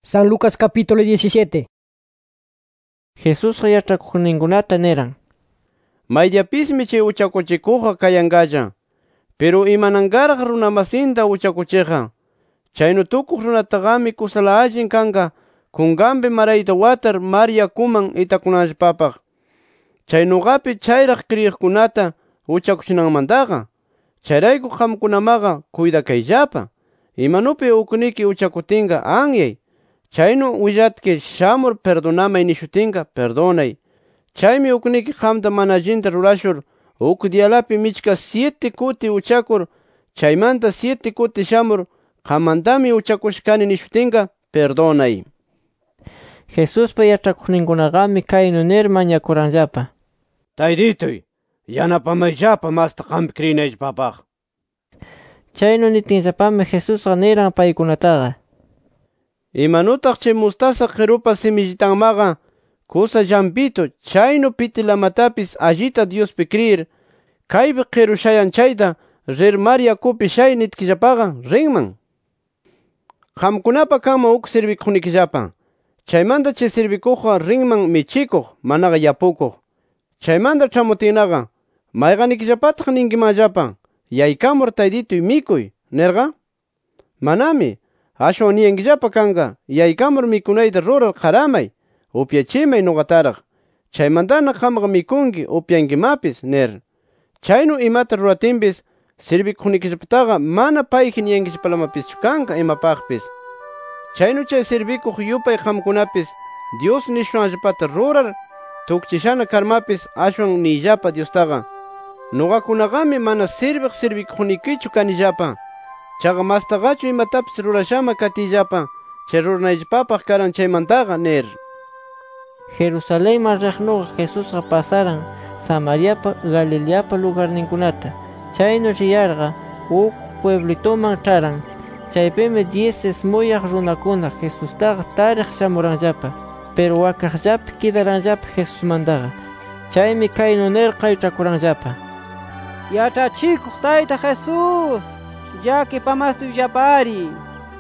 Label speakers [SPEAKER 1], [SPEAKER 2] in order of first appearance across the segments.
[SPEAKER 1] San Lucas capítulo 17.
[SPEAKER 2] Jesús yachakuqninkunata niran:
[SPEAKER 3] Mayllapismi chay uchakuchikuqa kayangalla, pero imanankaraq runamasinta uchakuchiqa. Chaynu tukuq runataqami kusala allin kanqa kunkanpi marayta watar mar yakuman itakunanllapapaq. Chaynuqapi chayraq kriyiqkunata uchakuchinanmantaqa. Chayrayku qamkunamaqa cuidakayllapa. Imanupi ukniki uchakutinqa anyay. Chaynu willatki shamur perdonamay nishutinqa perdonay. Chaymi ukniki qamta mana allinta rurashur uk dialapi michka 7 kuti uchakur chaymanta 7 kuti shamur qamantami uchakushkani nishutinqa perdonay.
[SPEAKER 2] Jesuspa yachakuqninkunaqami kaynu nir mañakuranllapa:
[SPEAKER 3] Tayrituy, yanapamayllapa masta qampi kriyinayllapapaq.
[SPEAKER 2] Chaynu nitinllapami Jesusqa niran paykunataqa:
[SPEAKER 3] Imanutaq chay mustasa qirupa semillitanmaqa kusa llampitu chaynu pitilamatapis allita Diospi kriyir kaypi qiru shayan chayta rir mar yakupi shay nitkillapaqa rinman. Qamkunapa kanman uk sirvikuqnikillapa. Chaymanta chay sirvikuqqa rinman michikuq manaqa yapukuq. Chaymanta ch'amutinnaqa mayqanikillapataq ninkimanllapa yaykamur taydituy mikuy nirqa? Manami. Ashwan niyankillapa kanqa yaykamur mikunayta rurar qaramay, upyachimay nuqataraq. Chaymantana qamqa mikunki upyankimapis nir. Chaynu imata ruratinpis sirvikuqnikillapataqa mana payji niyankillapalamapischu kanqa imapaqpis. Chaynu chay sirvikuq yupay qamkunapis Dios nishunallapata rurar tukchishana karmapis ashwan niyllapa Diostaqa: Nuqakunaqami mana sirvikuqnikichu kanillapa. Chaqa mastaqachu imatapis rurashama katiyllapa chay ruranayllapapaq karan chaymantaqa nir.
[SPEAKER 2] Jerusalenman riqnuqa Jesusqa pasaran Samariapa Galileapa lugarninkunata. Chaynu riyarqa uk pueblituman ch'aran. Chaypimi 10 esmuyaq runakuna Jesustaqa tariq shamuranllapa, pero wakaqllapi kidaranllapa Jesusmantaqa. Chaymi kaynu nir qaych'akuranllapa:
[SPEAKER 4] Yachachikuq Tayta Jesus, llakipamastuyllapari.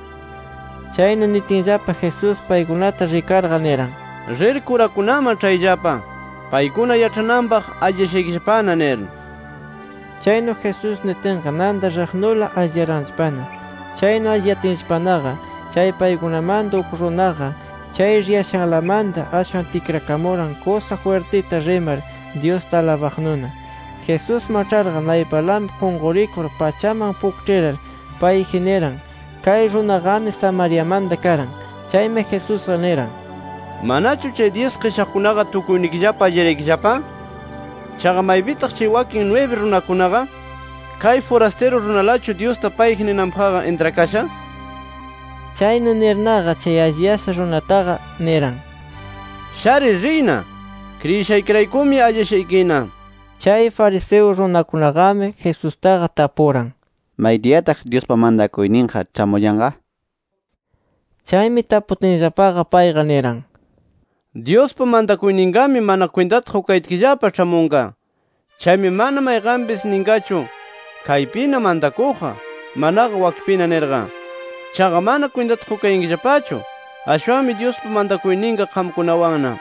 [SPEAKER 2] Chaynu nitinllapa Jesus paykunata rikarqa niran:
[SPEAKER 3] Rir kurakunaman chayllapa, paykuna yach'ananpaq allishaykillapana nir.
[SPEAKER 2] Chaynu Jesus nitinqa nanda riqnula alliyaranllapana. Chaynu alliyatinllapanaqa chay paykunamanta uk runaqa chay riyashanlamanta ashwan tikrakamuran kusa fuertita rimar Diosta alabaqnuna. Jesus mach'arqa naypalami qunqurikur pachaman pukchirar payji niran: Kay runaqami Samariamanta karan. Chaymi Jesusqa niran:
[SPEAKER 3] Manachu chay 10 qishaqkunaqa tukuynikillapa alliraykillapa? Chaqa maypitaq chay wakin 9 runakunaqa kay forastero runalachu Diosta payji ninanpaqqa intrakasha?
[SPEAKER 2] Chaynu nirnaqa chay alliyasha runataqa niran:
[SPEAKER 3] Shari riyna, kriyishaykraykumi allishaykina.
[SPEAKER 2] Chay fariseo runakunaqami Jesustaqa tapuran:
[SPEAKER 5] ¿Maydiyataq Diospa mandakuyninqa chamuyanqa?
[SPEAKER 2] Chaymi taputinllapaqa payqa niran:
[SPEAKER 3] Diospa mandakuyninqami mana kwintata huqaytkillapa chamunqa. Chaymi mana mayqanpis ninqachu kaypina mandakuqqa, manaqa wakpina nirqa. Chaqa mana kwintata huqayankillapachu. Ashwanmi Diospa mandakuyninqa qamkunawanna.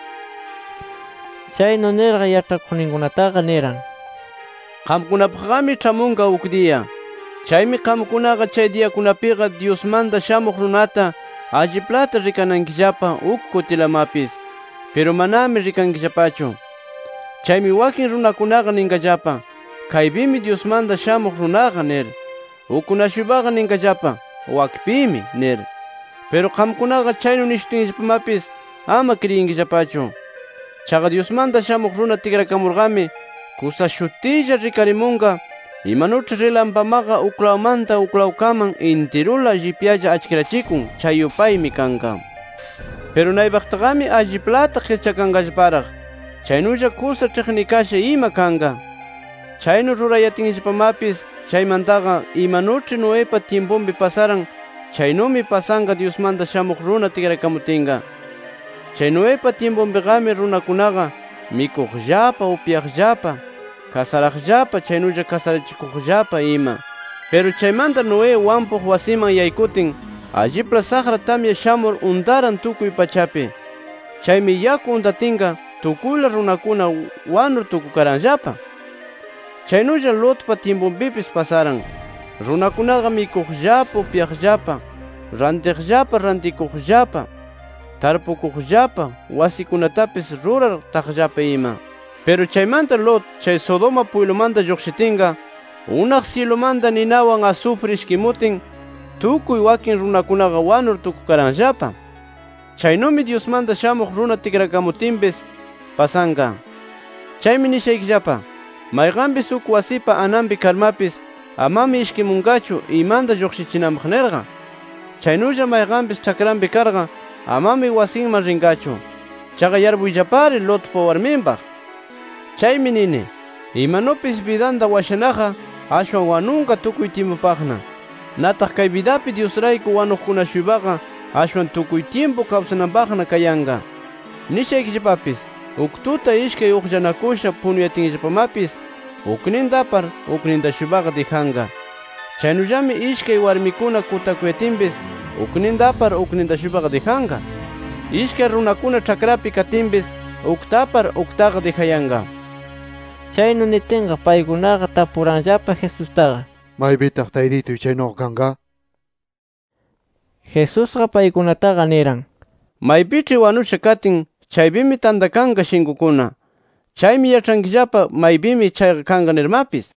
[SPEAKER 2] Chaynu nirqa yachakuqninkunataqa niran:
[SPEAKER 3] Qamkunapaqmi chamunqa uk dia. Chaymi qamkunaqa chay diyakunapiqa Diosmanta shamuq runata alliplata rikanankillapa uk kutilamapis, pero manami rikankillapachu. Chaymi wakin runakunaqa ninkallapa: Kaypimi Diosmanta shamuq runaqa nir. Ukkuna-shuypaqa ninkallapa: Wakpimi nir. Pero qamkunaqa chaynu nishutinllapamapis ama kriyinkillapachu. Chaqa Diosmanta shamuq runa tikrakamurqami kusa shutilla rikarimunqa imanuch'i rilampamaqa uklawmanta uklawkaman intirula llipyalla achkirachikun chay yupaymi kanqa. Pero naypaqtaqami alliplata qischakanqallaparaq, chaynulla kusa ch'iqnikasha ima kanqa. Chaynu rurayatinllapamapis chaymantaqa imanuch'i Noepa tiempumpi pasaran chaynumi pasanqa Diosmanta shamuq runa tikrakamutinqa. Chay Noepa tiempumpiqami runakunaqa mikuqllapa, upyaqllapa, kasaraqllapa, chaynulla kasarachikuqllapa ima. Pero chaymanta Noé wampuq wasiman yaykutin allipla saqra tamya shamur undaran tukuy pachapi. Chaymi yaku undatinga tukuyla runakuna wanur tukukaranllapa. Chaynulla Lotpa tiempunpipis pasaran. Runakunaqa mikuqllapa upyaqllapa, rantiqllapa rantikuqllapa, tarpukuqllapa, wasikunatapis rurar taqllapa ima. Pero chaymanta Lot chay Sodoma pueblumanta lluqshitinga, unaq cielumanta ninawan azufre ishkimutin, tukuy wakin runakunaqa wanur tukukaranllapa. Chaynumi Diosmanta shamuq runa tikrakamutinpis pasanqa. Chaymi nishaykillapa, mayqanpis uk wasipa ananpi karmapis, amami ishkimunqachu imanta lluqshichinanpaq nirqa. Chaynulla mayqanpis chakranpi karqa, amami wasinman rinqachu. Chaqa yarpuyllapari Lotpa warminpaq. Chaymi nini, imanupis vidanta washanaqa, ashwan wanunqa tukuy tiempupaqna. Nataq kay vidapi Diosrayku wanuqkuna-shuypaqa, ashwan tukuy tiempo kawsananpaqna kayanqa. Nishaykillapapis, uk tuta ishkay uqllanakusha punuyatinllapamapis, uknintapar ukninta-shuypaqa dijanqa. Chaynullami ishkay warmikuna kutakuyatinpis, uknintapar ukninta-shuypaqa dijanqa. Ishkay runakuna ch'akrapi katinpis, uktapar uktaqa dijayanqa.
[SPEAKER 2] Chaynu nitinqa paykunaqa tapuranllapa Jesustaqa:
[SPEAKER 6] ¿Maypitaq taydituy chaynuqa kanqa?
[SPEAKER 2] Jesusqa paykunataqa niran:
[SPEAKER 3] Maypich'i wanusha katin, chaypimi tantakanqa shinkukuna. Chaymi yach'ankillapa maypimi chayqa kanqa nirmapis.